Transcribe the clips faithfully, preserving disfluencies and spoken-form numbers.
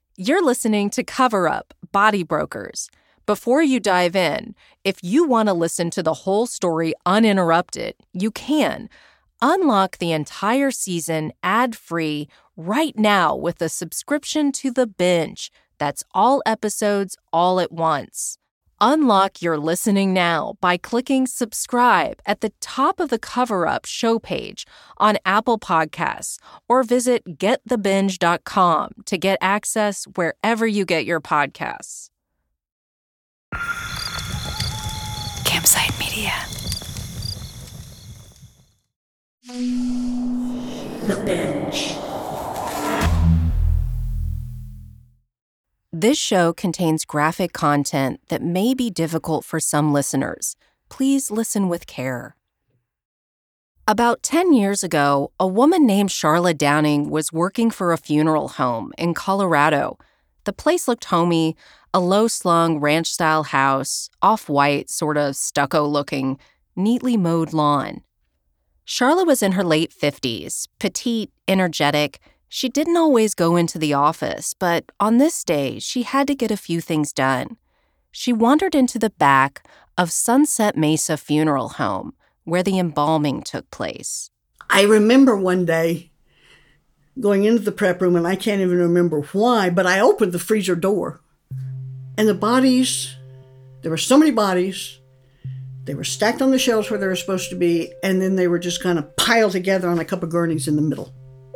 You're listening to Cover Up, Body Brokers. Before you dive in, if you want to listen to the whole story uninterrupted, you can. Unlock the entire season ad-free right now with a subscription to The Binge. That's all episodes all at once. Unlock your listening now by clicking subscribe at the top of the Cover Up show page on Apple Podcasts or visit get the binge dot com to get access wherever you get your podcasts. Campside Media. The Binge. This show contains graphic content that may be difficult for some listeners. Please listen with care. About ten years ago, a woman named Charla Downing was working for a funeral home in Colorado. The place looked homey, a low-slung ranch-style house, off-white, sort of stucco-looking, neatly mowed lawn. Charla was in her late fifties, petite, energetic. She didn't always go into the office, but on this day, she had to get a few things done. She wandered into the back of Sunset Mesa Funeral Home, where the embalming took place. I remember one day going into the prep room, and I can't even remember why, but I opened the freezer door. And the bodies, there were so many bodies, they were stacked on the shelves where they were supposed to be, and then they were just kind of piled together on a couple of gurneys in the middle.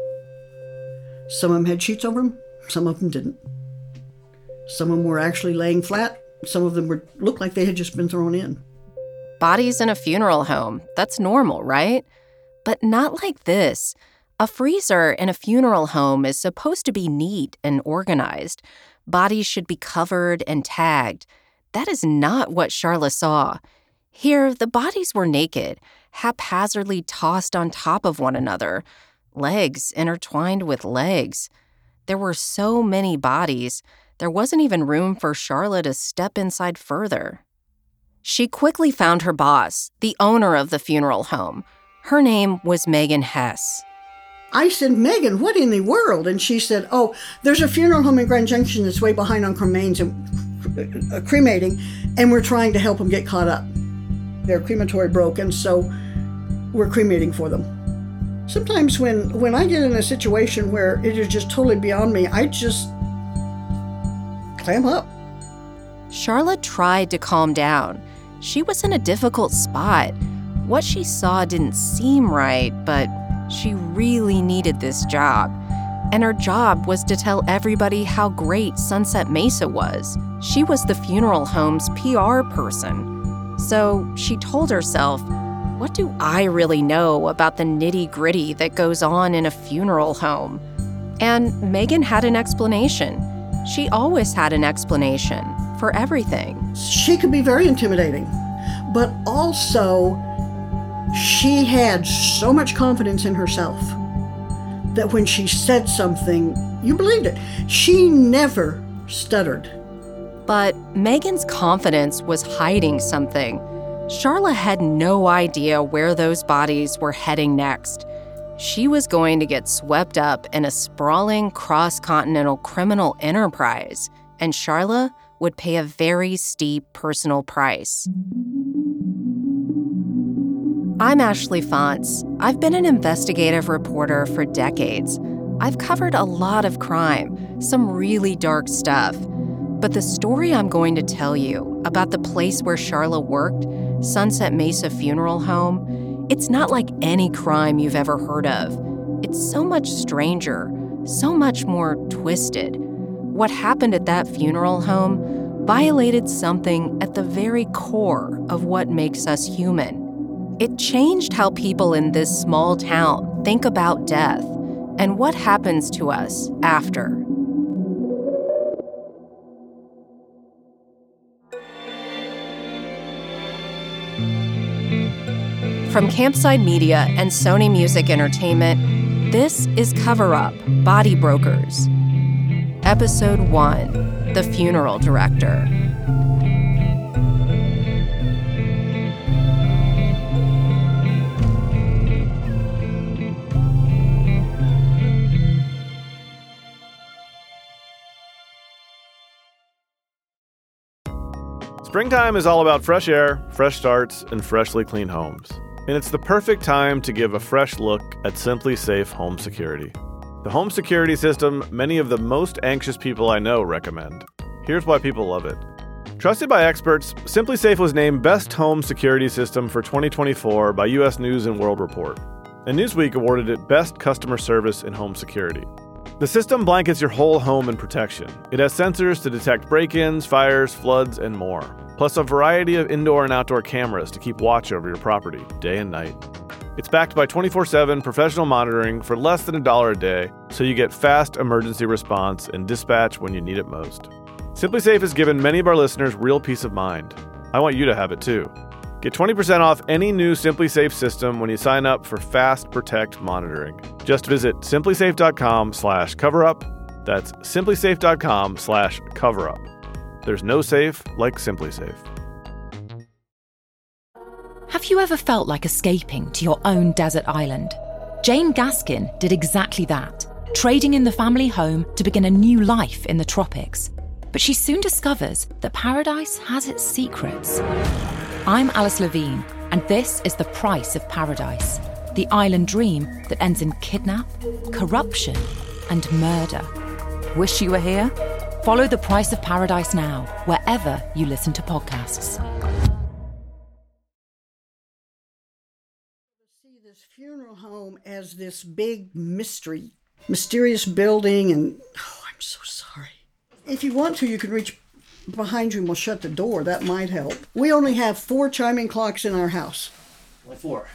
Some of them had sheets over them, some of them didn't. Some of them were actually laying flat, some of them were looked like they had just been thrown in. Bodies in a funeral home, that's normal, right? But not like this. A freezer in a funeral home is supposed to be neat and organized. Bodies should be covered and tagged. That is not what Charla saw. Here, the bodies were naked, haphazardly tossed on top of one another. Legs intertwined with legs. There were so many bodies, there wasn't even room for Charla to step inside further. She quickly found her boss, the owner of the funeral home. Her name was Megan Hess. I said, Megan, what in the world? And she said, oh, there's a funeral home in Grand Junction that's way behind on cremains and uh, cremating, and we're trying to help them get caught up. Their crematory broke, and so we're cremating for them. Sometimes when, when I get in a situation where it is just totally beyond me, I just clam up. Charla tried to calm down. She was in a difficult spot. What she saw didn't seem right, but she really needed this job. And her job was to tell everybody how great Sunset Mesa was. She was the funeral home's P R person. So she told herself, what do I really know about the nitty-gritty that goes on in a funeral home? And Megan had an explanation. She always had an explanation for everything. She could be very intimidating, but also she had so much confidence in herself that when she said something, you believed it. She never stuttered. But Megan's confidence was hiding something. Charla had no idea where those bodies were heading next. She was going to get swept up in a sprawling cross-continental criminal enterprise, and Charla would pay a very steep personal price. I'm Ashley Fonts. I've been an investigative reporter for decades. I've covered a lot of crime, some really dark stuff. But the story I'm going to tell you about the place where Charla worked, Sunset Mesa Funeral Home, it's not like any crime you've ever heard of. It's so much stranger, so much more twisted. What happened at that funeral home violated something at the very core of what makes us human. It changed how people in this small town think about death and what happens to us after. From Campside Media and Sony Music Entertainment, this is Cover Up, Body Brokers. Episode one, The Funeral Director. Springtime is all about fresh air, fresh starts, and freshly clean homes. And it's the perfect time to give a fresh look at SimpliSafe Home Security. The home security system many of the most anxious people I know recommend. Here's why people love it. Trusted by experts, SimpliSafe was named Best Home Security System for twenty twenty-four by U S News and World Report, and Newsweek awarded it Best Customer Service in Home Security. The system blankets your whole home in protection. It has sensors to detect break-ins, fires, floods, and more, plus a variety of indoor and outdoor cameras to keep watch over your property day and night. It's backed by twenty-four seven professional monitoring for less than a dollar a day, so you get fast emergency response and dispatch when you need it most. SimpliSafe has given many of our listeners real peace of mind. I want you to have it too. Get twenty percent off any new SimpliSafe system when you sign up for Fast Protect monitoring. Just visit simplisafe.com slash coverup. That's simplisafe.com slash coverup. There's no safe like SimpliSafe. Have you ever felt like escaping to your own desert island? Jane Gaskin did exactly that, trading in the family home to begin a new life in the tropics. But she soon discovers that paradise has its secrets. I'm Alice Levine, and this is The Price of Paradise, the island dream that ends in kidnap, corruption, and murder. Wish you were here? Follow The Price of Paradise now, wherever you listen to podcasts. See this funeral home as this big mystery, mysterious building, and oh, I'm so sorry. If you want to, you can reach behind you and we'll shut the door. That might help. We only have four chiming clocks in our house. Only four.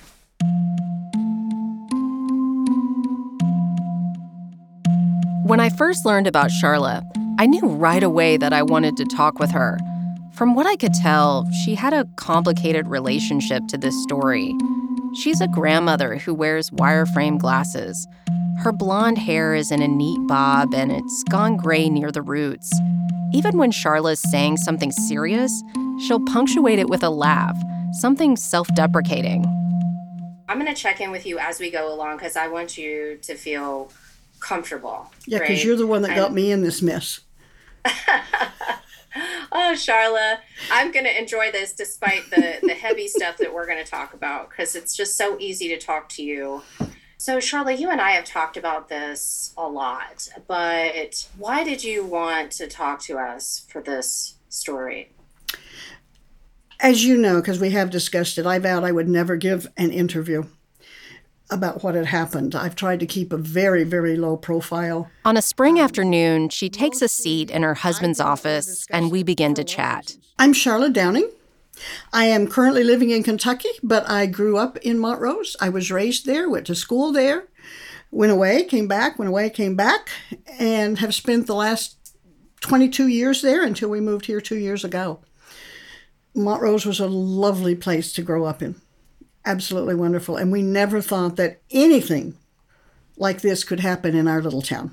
When I first learned about Charla, I knew right away that I wanted to talk with her. From what I could tell, she had a complicated relationship to this story. She's a grandmother who wears wireframe glasses. Her blonde hair is in a neat bob and it's gone gray near the roots. Even when Charla's saying something serious, she'll punctuate it with a laugh, something self-deprecating. I'm going to check in with you as we go along because I want you to feel comfortable. Yeah, because right? you're the one that and... got me in this mess. Oh, Charla, I'm going to enjoy this despite the, the heavy stuff that we're going to talk about because it's just so easy to talk to you. So, Charla, you and I have talked about this a lot, but why did you want to talk to us for this story? As you know, because we have discussed it, I vowed I would never give an interview about what had happened. I've tried to keep a very, very low profile. On a spring afternoon, she takes a seat in her husband's office and we begin to chat. I'm Charla Downing. I am currently living in Kentucky, but I grew up in Montrose. I was raised there, went to school there, went away, came back, went away, came back, and have spent the last twenty-two years there until we moved here two years ago. Montrose was a lovely place to grow up in. Absolutely wonderful. And we never thought that anything like this could happen in our little town.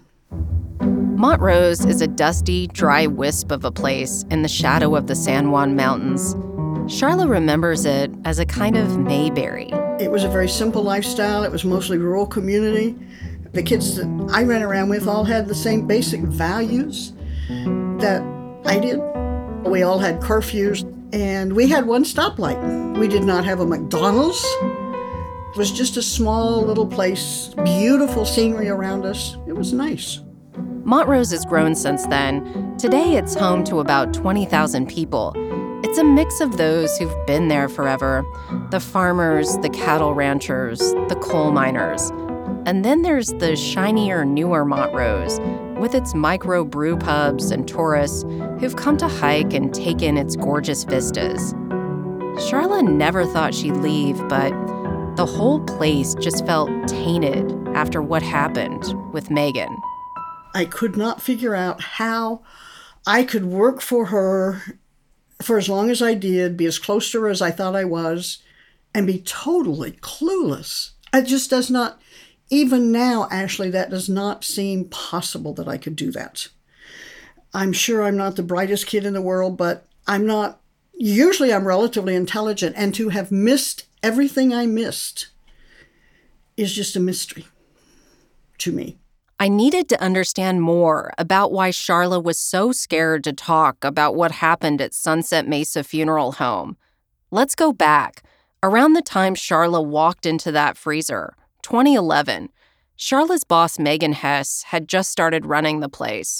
Montrose is a dusty, dry wisp of a place in the shadow of the San Juan Mountains. Charla remembers it as a kind of Mayberry. It was a very simple lifestyle. It was mostly rural community. The kids that I ran around with all had the same basic values that I did. We all had curfews, and we had one stoplight. We did not have a McDonald's. It was just a small little place, beautiful scenery around us. It was nice. Montrose has grown since then. Today it's home to about twenty thousand people. It's a mix of those who've been there forever, the farmers, the cattle ranchers, the coal miners. And then there's the shinier, newer Montrose, with its micro brew pubs and tourists who've come to hike and take in its gorgeous vistas. Charla never thought she'd leave, but the whole place just felt tainted after what happened with Megan. I could not figure out how I could work for her for as long as I did, be as close to her as I thought I was, and be totally clueless. It just does not, even now, Ashley, that does not seem possible that I could do that. I'm sure I'm not the brightest kid in the world, but I'm not, usually I'm relatively intelligent, and to have missed everything I missed is just a mystery to me. I needed to understand more about why Sharla was so scared to talk about what happened at Sunset Mesa Funeral Home. Let's go back. Around the time Sharla walked into that freezer, twenty eleven, Sharla's boss, Megan Hess, had just started running the place.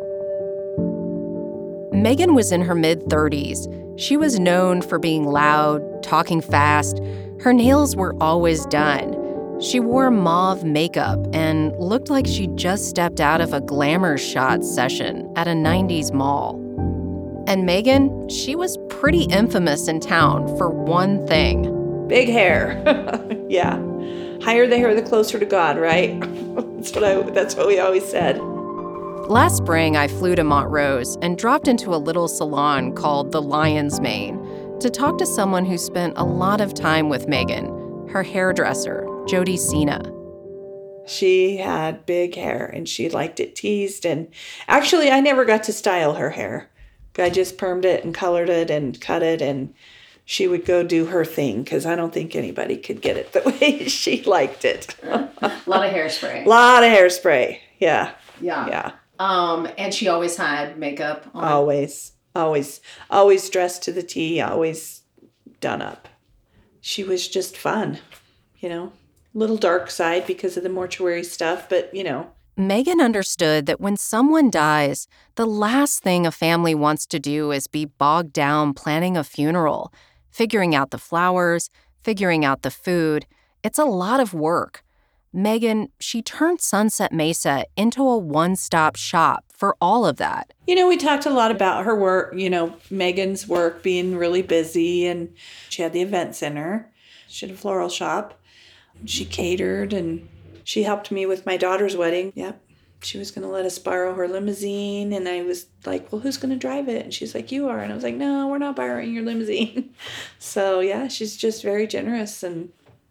Megan was in her mid-thirties. She was known for being loud, talking fast. Her nails were always done. She wore mauve makeup and looked like she'd just stepped out of a glamour shot session at a nineties mall. And Megan, she was pretty infamous in town for one thing. Big hair. Yeah. Higher the hair, the closer to God, right? That's what I, that's what we always said. Last spring, I flew to Montrose and dropped into a little salon called the Lion's Mane to talk to someone who spent a lot of time with Megan, her hairdresser, Jody Cena. She had big hair and she liked it teased. And actually, I never got to style her hair. I just permed it and colored it and cut it, and she would go do her thing because I don't think anybody could get it the way she liked it. A lot of hairspray. A lot of hairspray, yeah. Yeah. Yeah. Um, and she always had makeup on. Always, always, always dressed to the T, always done up. She was just fun, you know. Little dark side because of the mortuary stuff, but, you know. Megan understood that when someone dies, the last thing a family wants to do is be bogged down planning a funeral, figuring out the flowers, figuring out the food. It's a lot of work. Megan, she turned Sunset Mesa into a one-stop shop for all of that. You know, we talked a lot about her work, you know, Megan's work being really busy, and she had the event center. She had a floral shop. She catered, and she helped me with my daughter's wedding. Yep. She was going to let us borrow her limousine, and I was like, well, who's going to drive it? And she's like, you are. And I was like, no, we're not borrowing your limousine. So, yeah, she's just very generous, and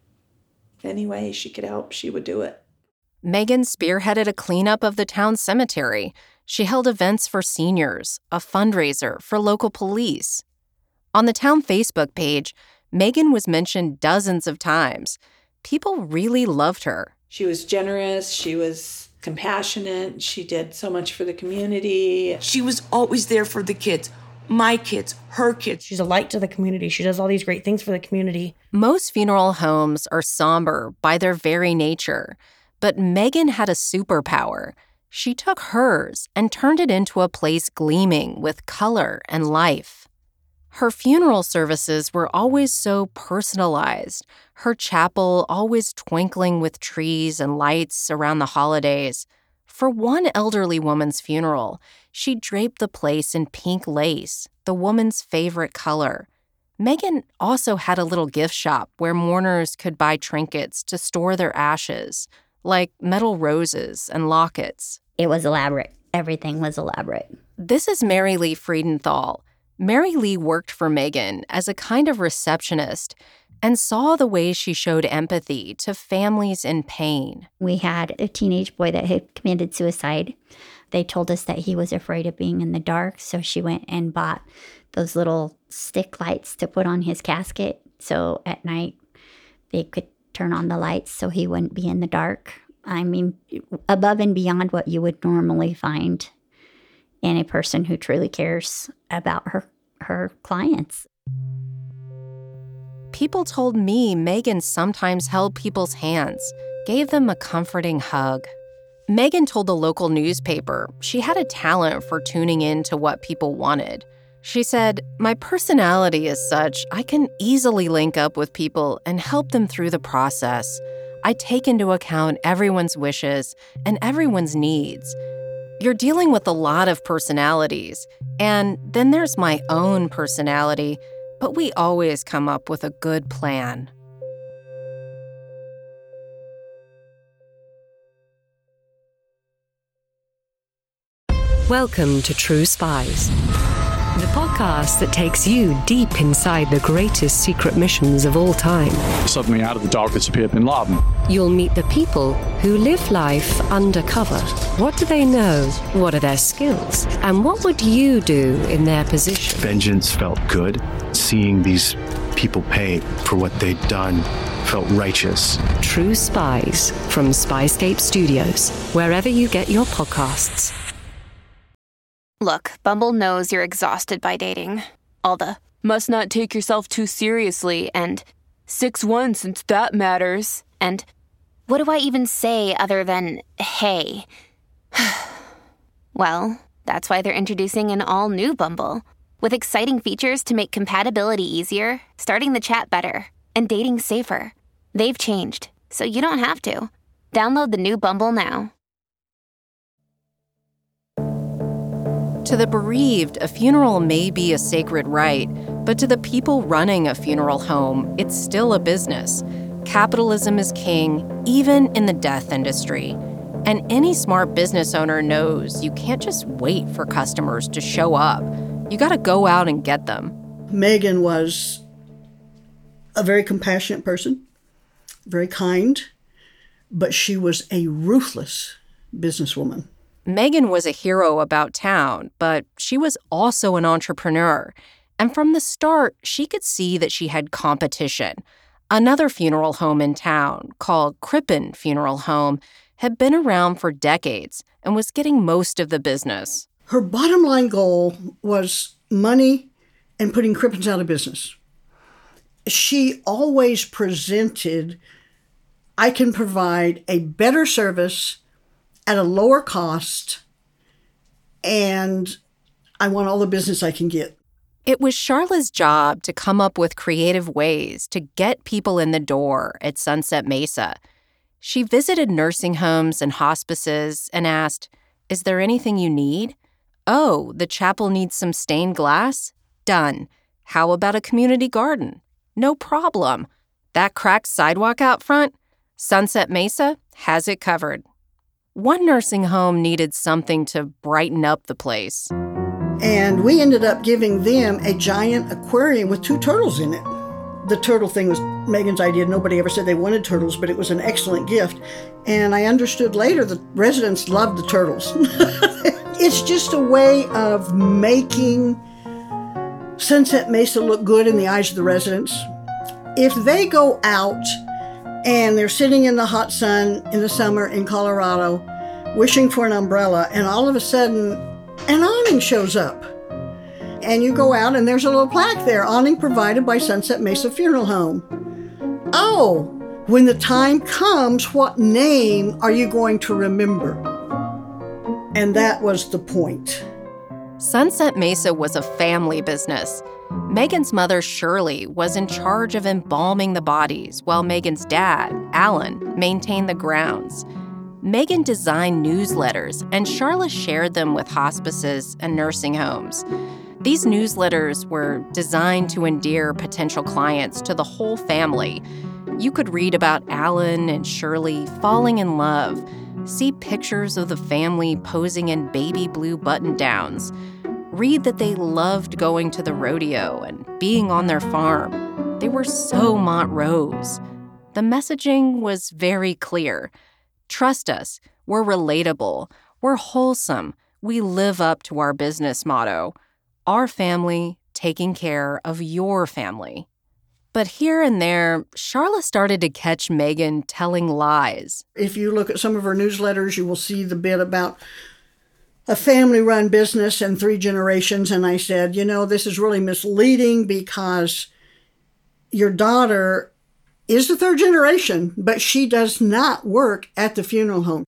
any way she could help, she would do it. Megan spearheaded a cleanup of the town cemetery. She held events for seniors, a fundraiser for local police. On the town Facebook page, Megan was mentioned dozens of times. People really loved her. She was generous. She was compassionate. She did so much for the community. She was always there for the kids. My kids, her kids. She's a light to the community. She does all these great things for the community. Most funeral homes are somber by their very nature, but Megan had a superpower. She took hers and turned it into a place gleaming with color and life. Her funeral services were always so personalized, her chapel always twinkling with trees and lights around the holidays. For one elderly woman's funeral, she draped the place in pink lace, the woman's favorite color. Megan also had a little gift shop where mourners could buy trinkets to store their ashes, like metal roses and lockets. It was elaborate. Everything was elaborate. This is Mary Lee Friedenthal. Mary Lee worked for Megan as a kind of receptionist and saw the way she showed empathy to families in pain. We had a teenage boy that had committed suicide. They told us that he was afraid of being in the dark, so she went and bought those little stick lights to put on his casket, so at night they could turn on the lights so he wouldn't be in the dark. I mean, above and beyond what you would normally find in a person who truly cares about her her clients. People told me Megan sometimes held people's hands, gave them a comforting hug. Megan told the local newspaper she had a talent for tuning in to what people wanted. She said, "My personality is such I can easily link up with people and help them through the process. I take into account everyone's wishes and everyone's needs. You're dealing with a lot of personalities, and then there's my own personality, but we always come up with a good plan." Welcome to True Spies, the podcast that takes you deep inside the greatest secret missions of all time. Suddenly out of the darkness appeared Bin Laden. You'll meet the people who live life undercover. What do they know? What are their skills? And what would you do in their position? Vengeance felt good. Seeing these people pay for what they'd done felt righteous. True Spies from Spyscape Studios, wherever you get your podcasts. Look, Bumble knows you're exhausted by dating. All the, must not take yourself too seriously, and six one since that matters, and what do I even say other than, hey? Well, that's why they're introducing an all-new Bumble, with exciting features to make compatibility easier, starting the chat better, and dating safer. They've changed, so you don't have to. Download the new Bumble now. To the bereaved, a funeral may be a sacred rite, but to the people running a funeral home, it's still a business. Capitalism is king, even in the death industry. And any smart business owner knows you can't just wait for customers to show up. You gotta go out and get them. Megan was a very compassionate person, very kind, but she was a ruthless businesswoman. Megan was a hero about town, but she was also an entrepreneur. And from the start, she could see that she had competition. Another funeral home in town, called Crippen Funeral Home, had been around for decades and was getting most of the business. Her bottom line goal was money and putting Crippens out of business. She always presented, I can provide a better service at a lower cost, and I want all the business I can get. It was Sharla's job to come up with creative ways to get people in the door at Sunset Mesa. She visited nursing homes and hospices and asked, "Is there anything you need? Oh, the chapel needs some stained glass? Done. How about a community garden? No problem. That cracked sidewalk out front? Sunset Mesa has it covered." One nursing home needed something to brighten up the place. And we ended up giving them a giant aquarium with two turtles in it. The turtle thing was Megan's idea. Nobody ever said they wanted turtles, but it was an excellent gift. And I understood later that residents loved the turtles. It's just a way of making Sunset Mesa look good in the eyes of the residents. If they go out and they're sitting in the hot sun in the summer in Colorado, wishing for an umbrella, and all of a sudden an awning shows up. And you go out and there's a little plaque there, awning provided by Sunset Mesa Funeral Home. Oh, when the time comes, what name are you going to remember? And that was the point. Sunset Mesa was a family business. Megan's mother, Shirley, was in charge of embalming the bodies, while Megan's dad, Alan, maintained the grounds. Megan designed newsletters, and Sharla shared them with hospices and nursing homes. These newsletters were designed to endear potential clients to the whole family. You could read about Alan and Shirley falling in love, see pictures of the family posing in baby blue button-downs, read that they loved going to the rodeo and being on their farm. They were so Montrose. The messaging was very clear. Trust us, we're relatable, we're wholesome, we live up to our business motto. Our family taking care of your family. But here and there, Sharla started to catch Megan telling lies. If you look at some of her newsletters, you will see the bit about a family-run business and three generations. And I said, you know, this is really misleading because your daughter is the third generation, but she does not work at the funeral home.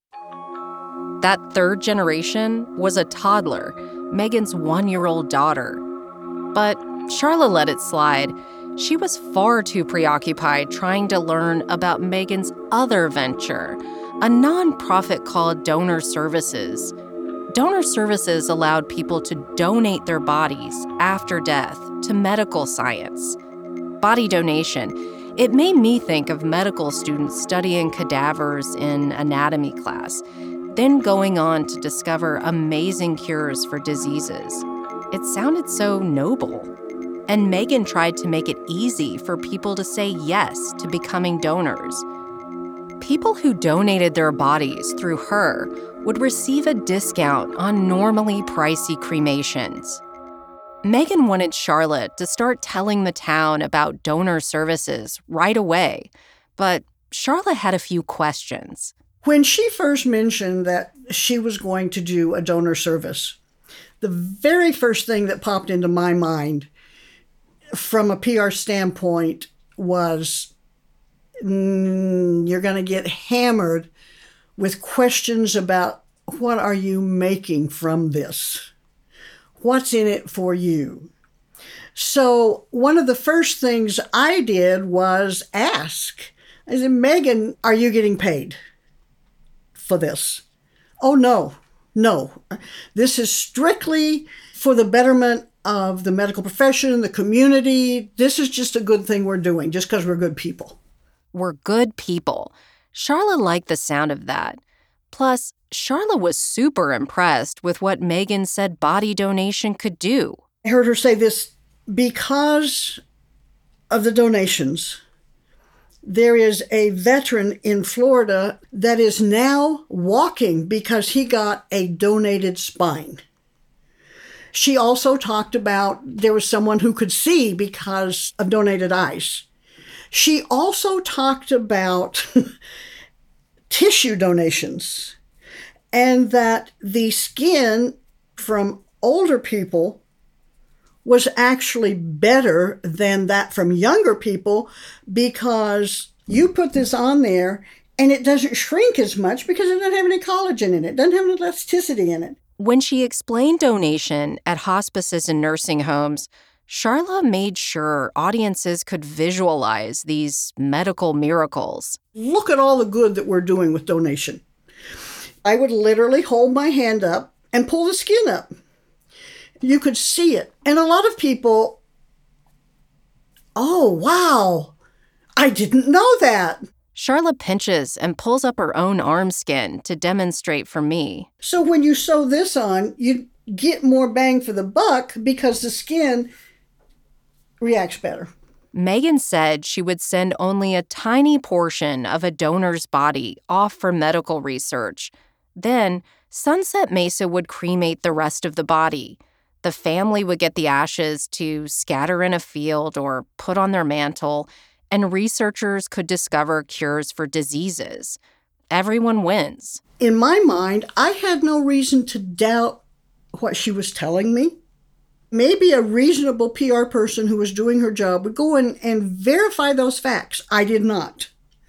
That third generation was a toddler, Megan's one-year-old daughter. But Sharla let it slide. She was far too preoccupied trying to learn about Megan's other venture, a nonprofit called Donor Services. Donor Services allowed people to donate their bodies after death to medical science. Body donation. It made me think of medical students studying cadavers in anatomy class, then going on to discover amazing cures for diseases. It sounded so noble. And Megan tried to make it easy for people to say yes to becoming donors. People who donated their bodies through her would receive a discount on normally pricey cremations. Megan wanted Charlotte to start telling the town about Donor Services right away, but Charla had a few questions. When she first mentioned that she was going to do a donor service, the very first thing that popped into my mind from a P R standpoint was mm, you're going to get hammered with questions about what are you making from this? What's in it for you? So one of the first things I did was ask, I said, Megan, are you getting paid for this? Oh, no, no. This is strictly for the betterment of the medical profession, the community. This is just a good thing we're doing just because we're good people. We're good people. Charla liked the sound of that. Plus, Charla was super impressed with what Megan said body donation could do. I heard her say this, because of the donations, there is a veteran in Florida that is now walking because he got a donated spine. She also talked about there was someone who could see because of donated eyes. She also talked about tissue donations and that the skin from older people was actually better than that from younger people because you put this on there and it doesn't shrink as much because it doesn't have any collagen in it, it doesn't have any elasticity in it. When she explained donation at hospices and nursing homes, Charla made sure audiences could visualize these medical miracles. Look at all the good that we're doing with donation. I would literally hold my hand up and pull the skin up. You could see it. And a lot of people, oh, wow, I didn't know that. Charla pinches and pulls up her own arm skin to demonstrate for me. So when you sew this on, you get more bang for the buck because the skin reacts better. Megan said she would send only a tiny portion of a donor's body off for medical research. Then, Sunset Mesa would cremate the rest of the body. The family would get the ashes to scatter in a field or put on their mantle, and researchers could discover cures for diseases. Everyone wins. In my mind, I had no reason to doubt what she was telling me. Maybe a reasonable P R person who was doing her job would go in and verify those facts. I did not.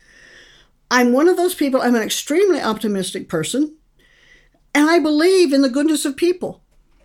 I'm one of those people, I'm an extremely optimistic person, and I believe in the goodness of people.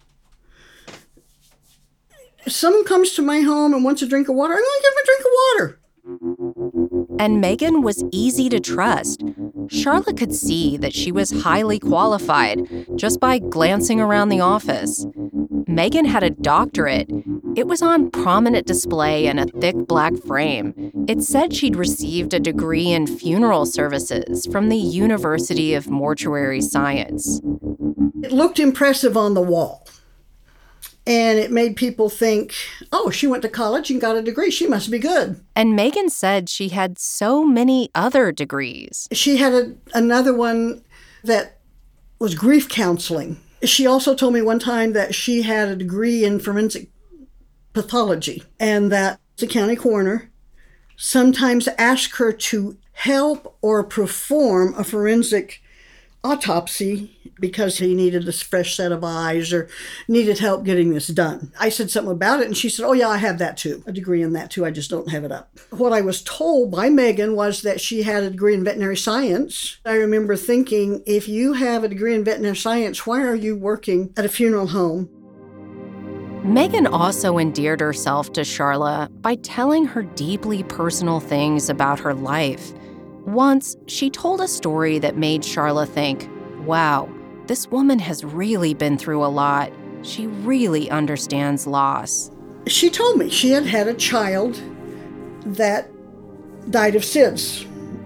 If someone comes to my home and wants a drink of water, I'm going to give them a drink of water. And Megan was easy to trust. Charla could see that she was highly qualified just by glancing around the office. Megan had a doctorate. It was on prominent display in a thick black frame. It said she'd received a degree in funeral services from the University of Mortuary Science. It looked impressive on the wall. And it made people think, oh, she went to college and got a degree. She must be good. And Megan said she had so many other degrees. She had a, another one that was grief counseling. She also told me one time that she had a degree in forensic pathology and that the county coroner sometimes asked her to help or perform a forensic autopsy because he needed this fresh set of eyes or needed help getting this done. I said something about it and she said, oh yeah, I have that too, a degree in that too, I just don't have it up. What I was told by Megan was that she had a degree in veterinary science. I remember thinking, if you have a degree in veterinary science, why are you working at a funeral home? Megan also endeared herself to Charla by telling her deeply personal things about her life. Once, she told a story that made Charla think, wow, this woman has really been through a lot. She really understands loss. She told me she had had a child that died of S I D S.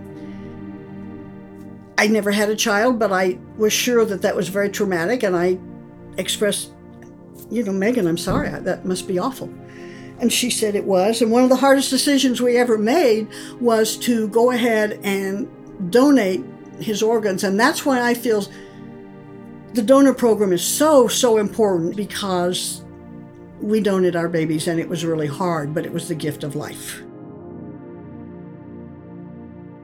I never had a child, but I was sure that that was very traumatic, and I expressed, you know, Megan, I'm sorry, that must be awful. And she said it was. And one of the hardest decisions we ever made was to go ahead and donate his organs. And that's why I feel the donor program is so, so important, because we donated our babies and it was really hard, but it was the gift of life.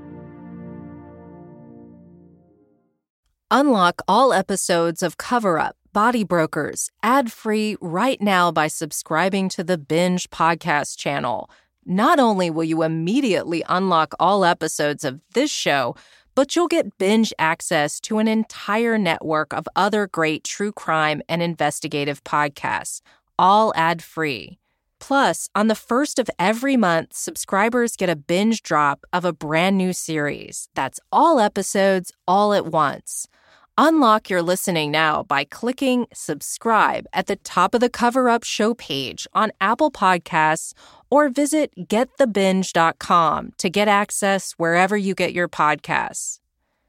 Unlock all episodes of Cover Up, Body Brokers, ad-free right now by subscribing to the Binge podcast channel. Not only will you immediately unlock all episodes of this show, but you'll get Binge access to an entire network of other great true crime and investigative podcasts, all ad-free. Plus, on the first of every month, subscribers get a binge drop of a brand new series. That's all episodes, all at once. Unlock your listening now by clicking subscribe at the top of the Cover Up show page on Apple Podcasts or visit get the binge dot com to get access wherever you get your podcasts.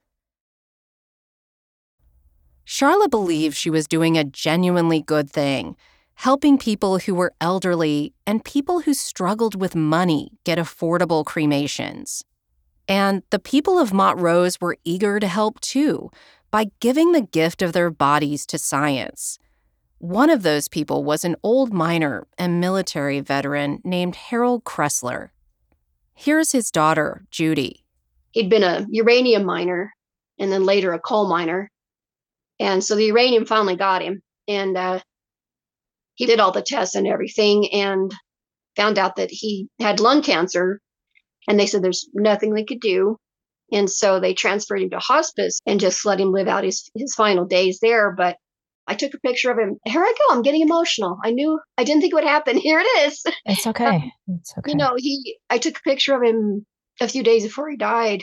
Sharla believed she was doing a genuinely good thing, helping people who were elderly and people who struggled with money get affordable cremations. And the people of Montrose were eager to help too, by giving the gift of their bodies to science. One of those people was an old miner and military veteran named Harold Kressler. Here's his daughter, Judy. He'd been a uranium miner and then later a coal miner. And so the uranium finally got him. And uh, he did all the tests and everything and found out that he had lung cancer. And they said there's nothing they could do. And so they transferred him to hospice and just let him live out his, his final days there. But I took a picture of him. Here I go. I'm getting emotional. I knew, I didn't think it would happen. Here it is. It's okay. It's okay. You know, he, I took a picture of him a few days before he died.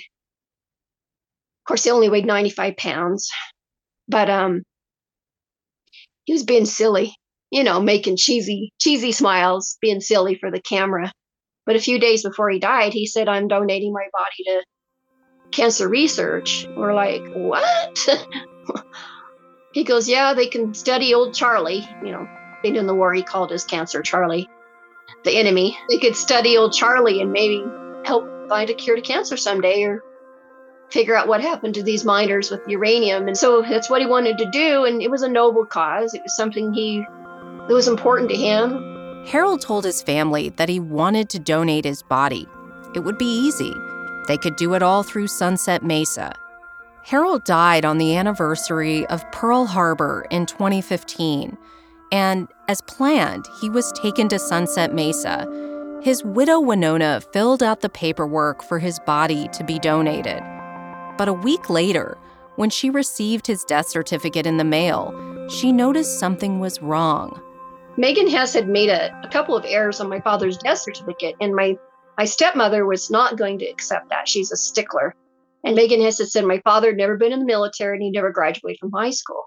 Of course, he only weighed ninety-five pounds, but um, he was being silly, you know, making cheesy, cheesy smiles, being silly for the camera. But a few days before he died, he said, I'm donating my body to cancer research. We're like, what? He goes, yeah, they can study old Charlie. You know, in the war, he called his cancer Charlie, the enemy. They could study old Charlie and maybe help find a cure to cancer someday or figure out what happened to these miners with uranium. And so that's what he wanted to do. And it was a noble cause. It was something he that was important to him. Harold told his family that he wanted to donate his body. It would be easy. They could do it all through Sunset Mesa. Harold died on the anniversary of Pearl Harbor in twenty fifteen, and as planned, he was taken to Sunset Mesa. His widow, Winona, filled out the paperwork for his body to be donated. But a week later, when she received his death certificate in the mail, she noticed something was wrong. Megan Hess had made a, a couple of errors on my father's death certificate, and my My stepmother was not going to accept that. She's a stickler. And Megan Hess had said my father had never been in the military and he never graduated from high school.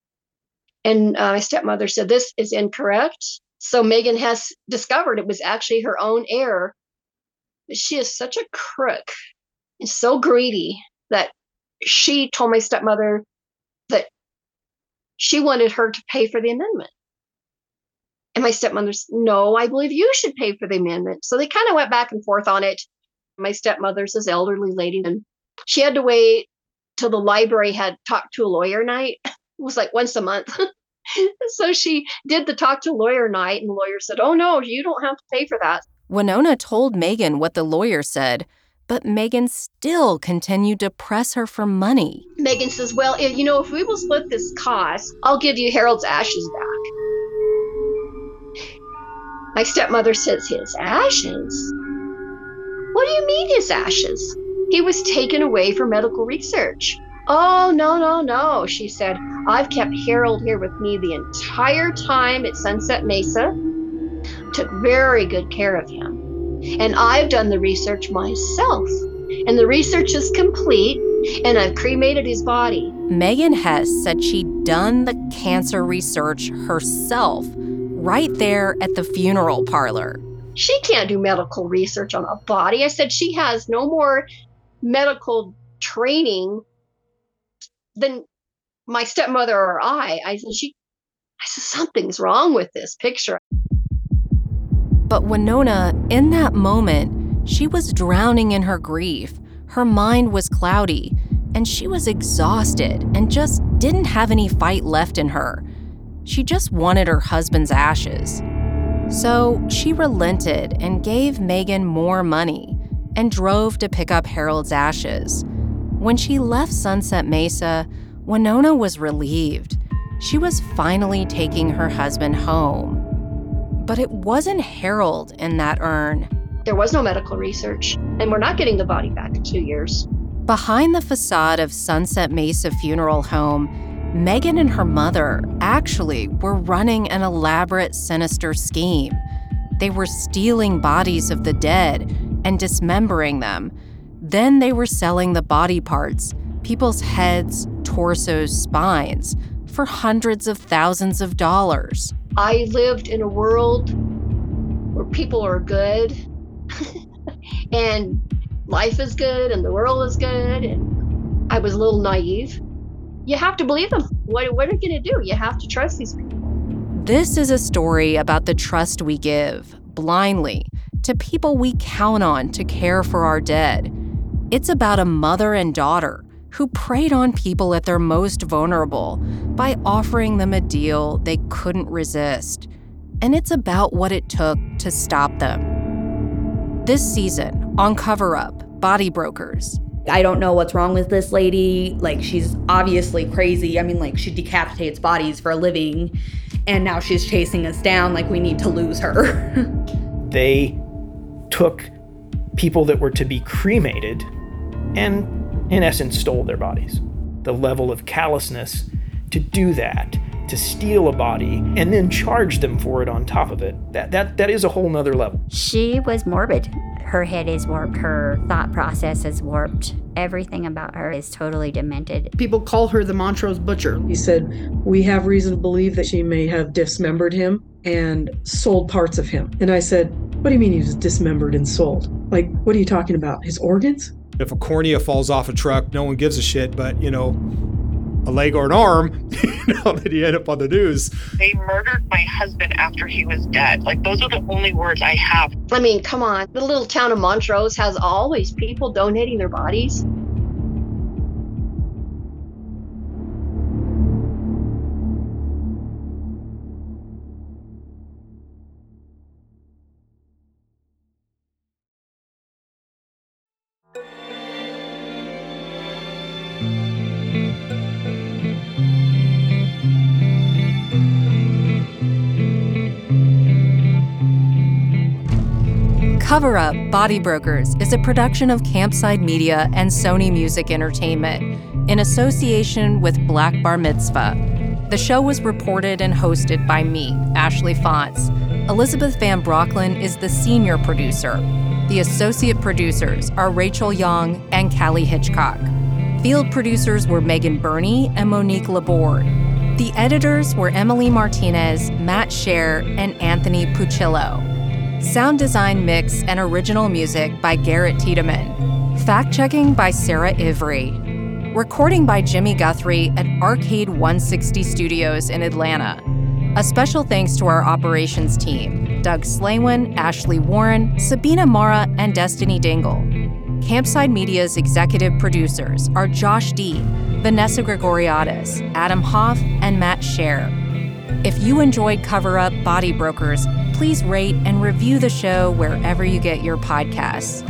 And uh, my stepmother said, this is incorrect. So Megan Hess discovered it was actually her own error. But she is such a crook and so greedy that she told my stepmother that she wanted her to pay for the amendment. And my stepmother said, no, I believe you should pay for the amendment. So they kind of went back and forth on it. My stepmother's this elderly lady, and she had to wait till the library had talked to a lawyer night. It was like once a month. So she did the talk to a lawyer night, and the lawyer said, oh, no, you don't have to pay for that. Winona told Megan what the lawyer said, but Megan still continued to press her for money. Megan says, well, if, you know, if we will split this cost, I'll give you Harold's ashes back. My stepmother says, his ashes? What do you mean his ashes? He was taken away for medical research. Oh, no, no, no, she said. I've kept Harold here with me the entire time at Sunset Mesa. Took very good care of him. And I've done the research myself. And the research is complete, and I've cremated his body. Megan Hess said she'd done the cancer research herself, right there at the funeral parlor. She can't do medical research on a body. I said she has no more medical training than my stepmother or I. I said, she, I said, something's wrong with this picture. But Winona, in that moment, she was drowning in her grief. Her mind was cloudy, and she was exhausted and just didn't have any fight left in her. She just wanted her husband's ashes. So she relented and gave Megan more money and drove to pick up Harold's ashes. When she left Sunset Mesa, Winona was relieved. She was finally taking her husband home. But it wasn't Harold in that urn. There was no medical research, and we're not getting the body back in two years. Behind the facade of Sunset Mesa Funeral Home, Megan and her mother actually were running an elaborate, sinister scheme. They were stealing bodies of the dead and dismembering them. Then they were selling the body parts, people's heads, torsos, spines, for hundreds of thousands of dollars. I lived in a world where people are good and life is good and the world is good, and I was a little naive. You have to believe them. What, what are you going to do? You have to trust these people. This is a story about the trust we give, blindly, to people we count on to care for our dead. It's about a mother and daughter who preyed on people at their most vulnerable by offering them a deal they couldn't resist. And it's about what it took to stop them. This season, on Cover Up, Body Brokers. I don't know what's wrong with this lady. Like, she's obviously crazy. I mean, like, she decapitates bodies for a living, and now she's chasing us down. Like, we need to lose her. They took people that were to be cremated and, in essence, stole their bodies. The level of callousness to do that, to steal a body and then charge them for it on top of it, that that that is a whole nother level. She was morbid. Her head is warped. Her thought process is warped. Everything about her is totally demented. People call her the Montrose Butcher. He said, we have reason to believe that she may have dismembered him and sold parts of him. And I said, what do you mean he was dismembered and sold? Like, what are you talking about? His organs? If a cornea falls off a truck, no one gives a shit, but, you know, a leg or an arm, you know, that you end up on the news. They murdered my husband after he was dead. Like, those are the only words I have. I mean, come on. The little town of Montrose has always people donating their bodies. Cover Up, Body Brokers is a production of Campside Media and Sony Music Entertainment in association with Black Bar Mitzvah. The show was reported and hosted by me, Ashley Fonts. Elizabeth Van Brocklin is the senior producer. The associate producers are Rachel Young and Callie Hitchcock. Field producers were Megan Burney and Monique Laborde. The editors were Emily Martinez, Matt Scher, and Anthony Puccillo. Sound design, mix, and original music by Garrett Tiedemann. Fact-checking by Sarah Ivry. Recording by Jimmy Guthrie at Arcade one sixty Studios in Atlanta. A special thanks to our operations team, Doug Slaywin, Ashley Warren, Sabina Mara, and Destiny Dingle. Campside Media's executive producers are Josh D., Vanessa Gregoriadis, Adam Hoff, and Matt Scher. If you enjoyed Cover Up, Body Brokers, please rate and review the show wherever you get your podcasts.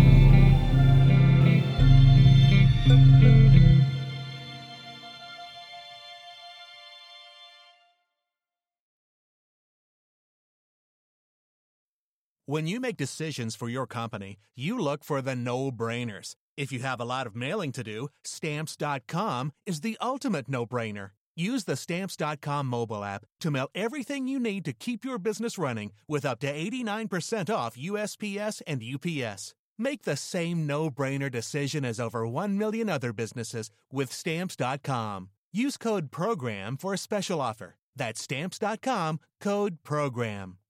When you make decisions for your company, you look for the no-brainers. If you have a lot of mailing to do, Stamps dot com is the ultimate no-brainer. Use the Stamps dot com mobile app to mail everything you need to keep your business running with up to eighty-nine percent off U S P S and U P S. Make the same no-brainer decision as over one million other businesses with Stamps dot com. Use code PROGRAM for a special offer. That's Stamps dot com, code PROGRAM.